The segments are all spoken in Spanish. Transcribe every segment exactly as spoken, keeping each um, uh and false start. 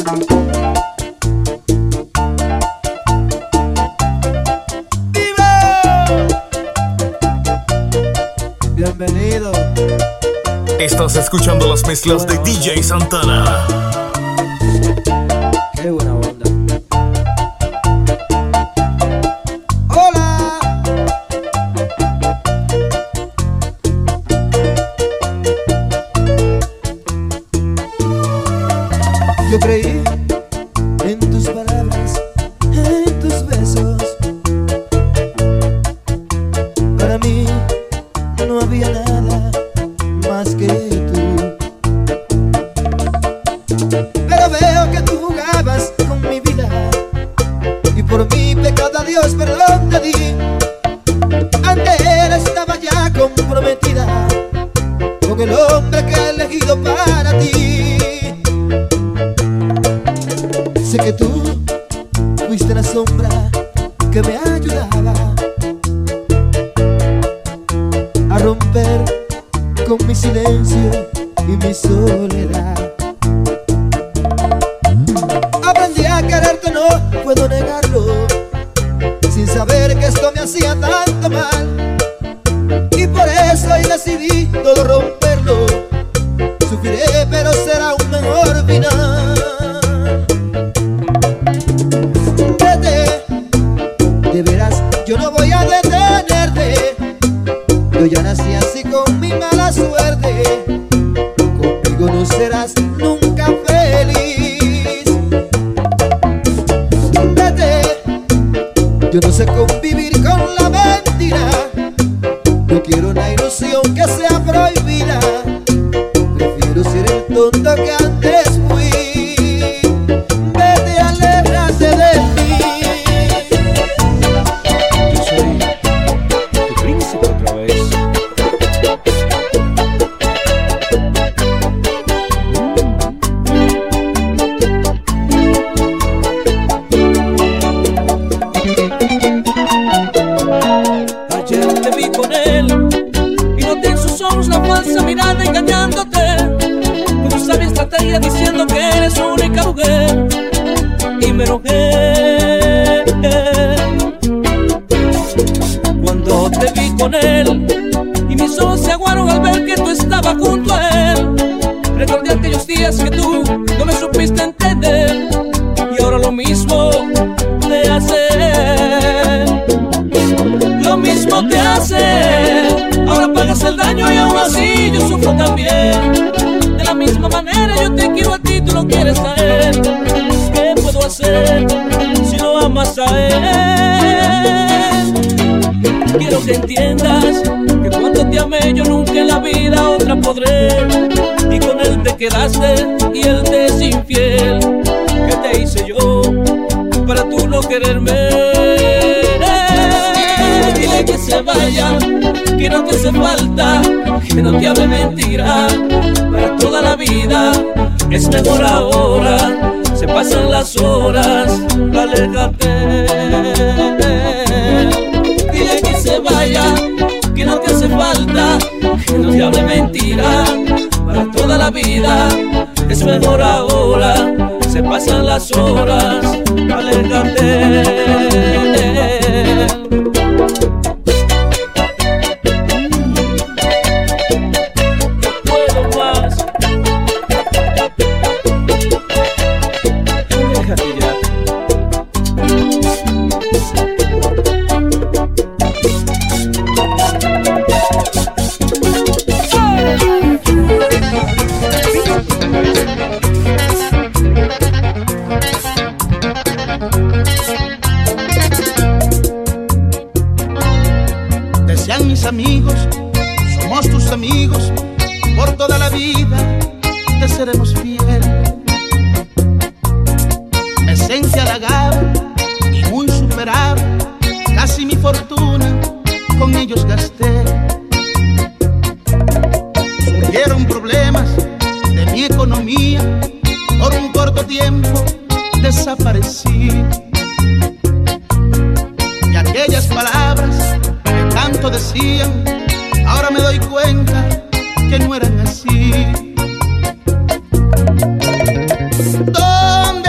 Bienvenido. Estás escuchando las mezclas de D J Santana. Qué buena onda. Hola. Yo creí en tus palabras, en tus besos. Para mí no había nada más que tú. Pero veo que tú jugabas con mi vida y por mi pecado a Dios perdón te di. Ante él estaba ya comprometida con el hombre que he elegido para ti. Sé que tú fuiste la sombra que me ayudaba a romper con mi silencio y mi soledad. Aprendí a quererte, no puedo negarlo, sin saber que esto me hacía tanto mal. Y por eso hoy decidí todo romperlo. Sufriré, pero será un mejor final. Vete, de veras, yo no voy a detenerte. Yo ya nací así con mi mala suerte. Conmigo no serás nunca feliz. Vete, yo no sé convivir con la mentira. No quiero una ilusión que sea prohibida. Prefiero ser el tonto que antes fui. Vete, aléjate de mí. Yo soy tu príncipe otra vez. Ayer te vi con él y noté en sus ojos la falsa mirada engañándote, con tu sabia estrategia diciendo que eres su única mujer. Y me enojé cuando te vi con él y mis ojos se aguaron al ver que tú estabas junto a él. Recordé aquellos días que tú no me supiste entender y ahora lo mismo te hace. Lo mismo te hace. Ahora pagas el daño y aún así yo sufro también. De la misma manera yo te quiero a ti, tú lo quieres a él. ¿Qué puedo hacer si no amas a él? Quiero que entiendas que cuando te amé yo nunca en la vida otra podré. Y con él te quedaste y él te es infiel. ¿Qué te hice yo para tú no quererme? Dile que se vaya, que no te hace falta, que no te hable mentira para toda la vida. Es mejor ahora, se pasan las horas, aléjate. Dile que se vaya, que no te hace falta, que no te hable mentira para toda la vida. Es mejor ahora, se pasan las horas, aléjate. Decían mis amigos, somos tus amigos, por toda la vida te seremos fiel. Me sentí halagado y muy superado, casi mi fortuna con ellos gasté. Surgieron problemas de mi economía, por un corto tiempo desaparecí. Y aquellas palabras que tanto decían, ahora me doy cuenta que no eran así. ¿Dónde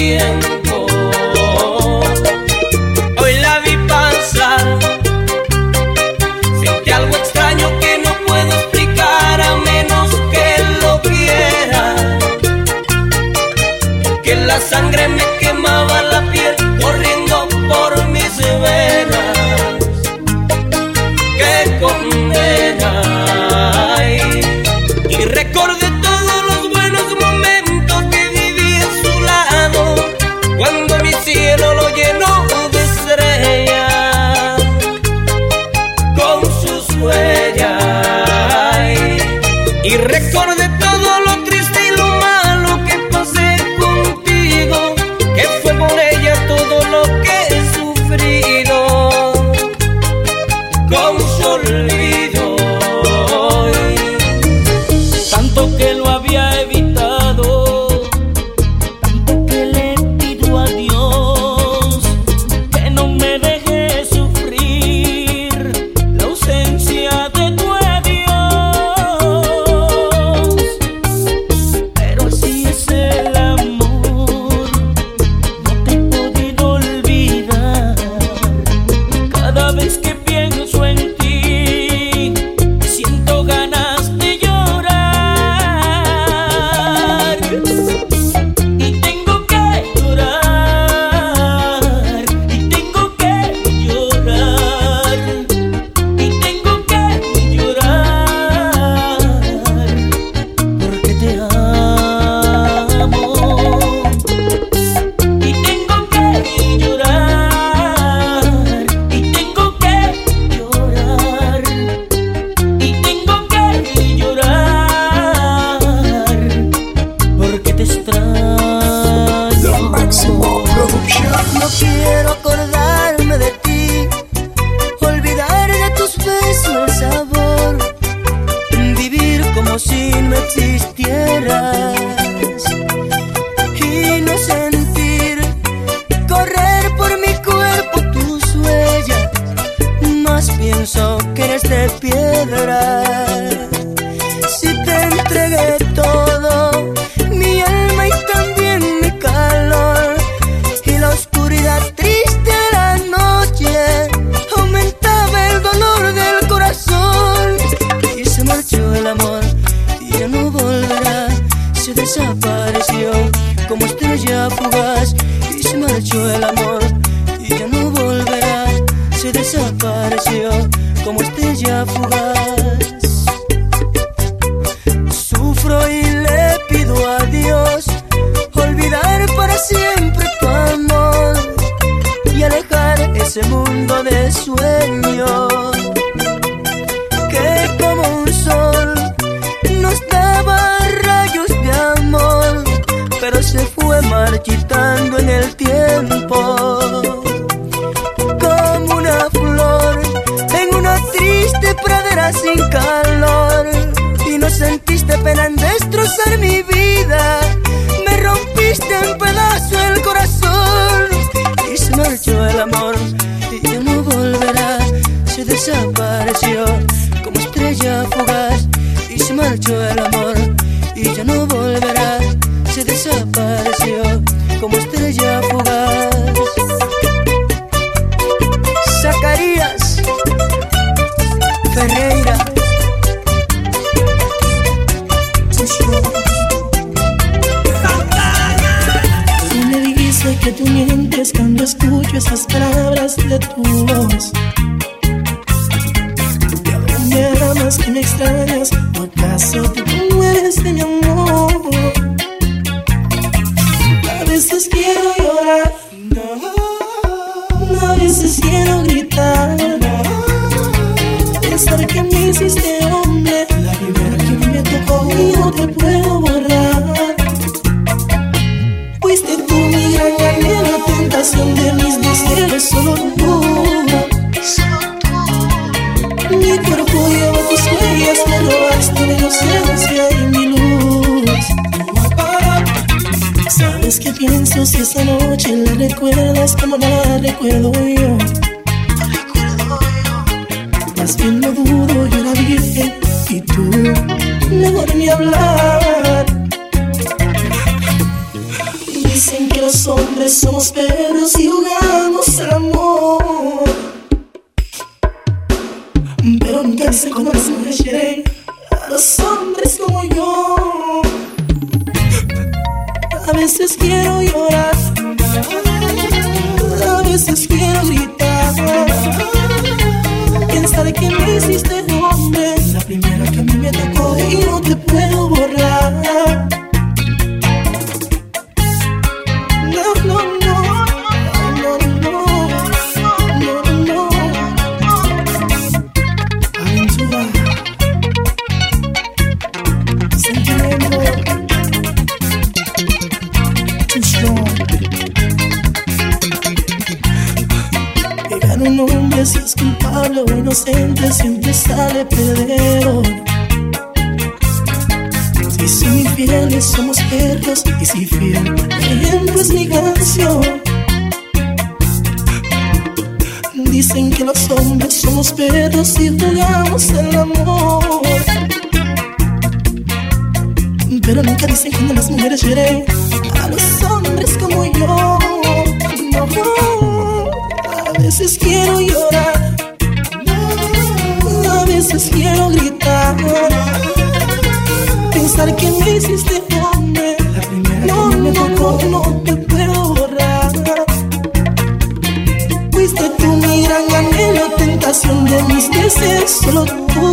tiempo. Hoy la vi pasar, sentí algo extraño que no puedo explicar a menos que lo quiera. Que la sangre me quemaba la piel corriendo por mis venas. ¡Qué condena! Ay, y recordé todos los buenos momentos que viví a su lado, cuando mi cielo lo llenó de estrellas con sus huellas. Ay, y recordé todo lo triste y lo malo que pasé contigo, que fue por ella todo lo que he sufrido con su olvido. Tanto que lo había evitado, tanto que le pido a Dios que no me deje sufrir la ausencia de tu adiós. Pero así es el amor, no te he podido olvidar. Cada vez que pienso en ti, siento ganas de llorar. Y tengo que llorar, y tengo que llorar, y tengo que llorar, porque te amo. Y tengo que llorar, y tengo que llorar, y tengo que llorar, porque te extraño. No quiero acordarme de ti, olvidar de tus besos el sabor, vivir como si no existieras y no sentir correr por mi cuerpo tus huellas. Más pienso que eres de piedra. Si te entregué todo, mi alma y también mi calor, y la oscuridad triste de la noche aumentaba el dolor del corazón. Y se marchó el amor y ya no volverá, se desapareció como estrella fugaz. Y se marchó el amor y ya no volverá, se desapareció como estrella fugaz. Sufro y le pido a Dios olvidar para siempre tu amor y alejar ese mundo de sueños que como un sol nos daba rayos de amor, pero se fue marchitando en el tiempo como una flor en una triste pradera sin calor. Y no sentiste pena en destrozar mi vida, me rompiste en pedazos el corazón. Y se marchó el amor y ya no volverá, se desapareció como estrella fugaz. Y se marchó el amor y ya no volverá, se desapareció como estrella fugaz. Zacarías Ferreira. Tú me dices que tú mientes cuando escucho esas palabras de tu voz. ¿De dónde me amas que me extrañas? ¿O acaso tú no eres de mi amor? A veces quiero llorar, a veces quiero gritar, pensar que me hiciste hombre, la primera que me tocó y no te puedo borrar. Fuiste tú mi gran anhelo, tentación de mis deseos, solo tú. Mi cuerpo lleva tus huellas, me robaste mi inocencia y mi luz. ¿Sabes qué pienso si esa noche la recuerdas como la recuerdo yo? Más bien no dudo, yo era virgen y tú mejor ni hablar. Dicen que los hombres somos perros y jugamos al amor, pero nunca dicen cuando las mujeres quieren a los hombres como yo. A veces quiero llorar, a veces quiero gritar, pensar que me hiciste hombre, la primera que a mí me tocó y no te puedo borrar. No, no, no, no, no, no, no. Aventura, sentimiento, too strong. Pegar un hombre si es culpable o inocente siempre sale perdedor. Si son infieles somos perros y si fiel, por ejemplo es mi canción. Dicen que los hombres somos perros y jugamos el amor, pero nunca dicen cuando las mujeres hieren a los hombres como yo. No, a veces quiero llorar, a veces quiero gritar, pensar que me hiciste hombre, la primera no, me tocó, no te puedo borrar. Fuiste tú mi gran anhelo, tentación de mis deseos, solo tú